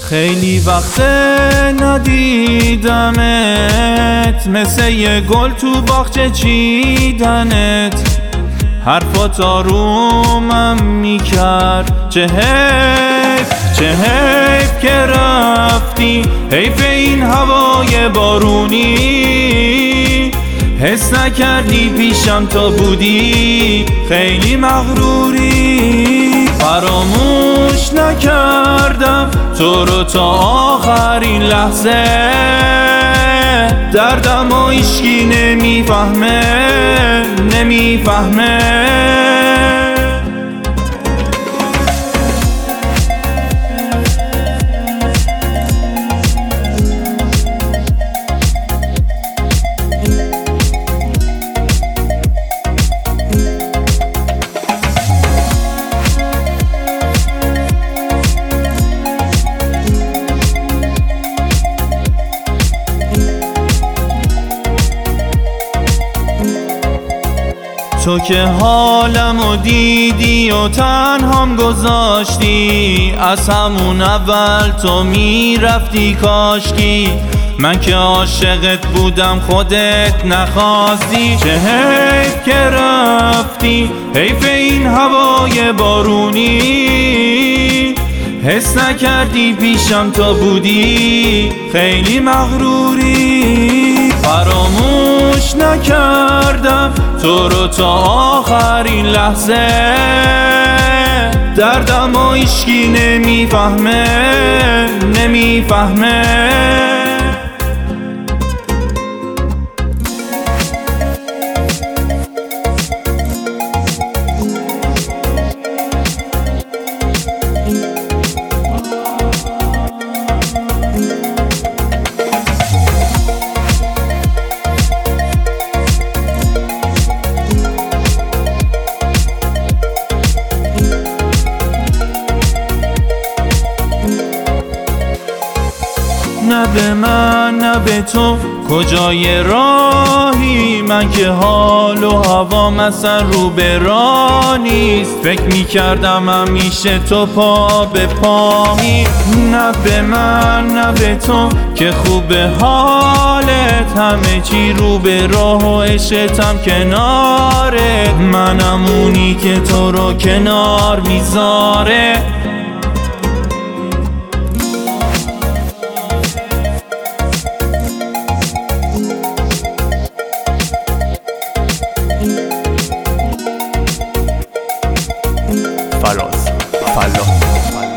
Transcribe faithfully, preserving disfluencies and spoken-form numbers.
خیلی وقت ندیدمت، مثل یه گل تو باغچه چیدنت. حرفات آرومم میکرد، چه حیف چه حیف که رفتی. حیف این هوای بارونی، حس نکردی پیشم تا بودی خیلی مغروری. فراموش نکردم تو رو تا آخرین لحظه، دردم و هیچکی نمیفهمه نمیفهمه. تو که حالمو دیدی و تنهام گذاشتی، از همون اول تو میرفتی کاشکی. من که عاشقت بودم خودت نخواستی. چه حیف که رفتی، حیف این هوای بارونی. حس نکردی پیشم تا بودی خیلی مغروری. فراموش نکردم تو رو تا آخرین لحظه، دردم و هیچکی نمیفهمه نمیفهمه. نه به من نه به تو کجای راهی، من که حال و هوام اصلا رو به راه نیست. فکر میکردم همیشه تو پا به پامی. نه به من نه به تو که خوب حالت، همه چی رو به راه و عشقتم کنارت. منم اونی که تو رو کنار میذاره. فراز فلاح